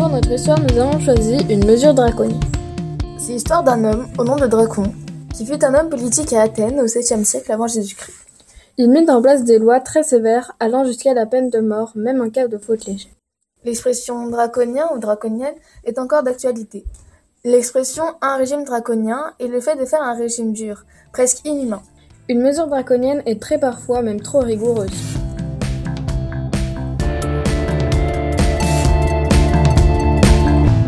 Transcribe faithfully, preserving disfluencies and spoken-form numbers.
Pour notre histoire, nous avons choisi une mesure draconienne. C'est l'histoire d'un homme au nom de Dracon, qui fut un homme politique à Athènes au septième siècle avant Jésus-Christ. Il mit en place des lois très sévères, allant jusqu'à la peine de mort, même en cas de faute légère. L'expression draconien ou draconienne est encore d'actualité. L'expression un régime draconien est le fait de faire un régime dur, presque inhumain. Une mesure draconienne est très parfois même trop rigoureuse.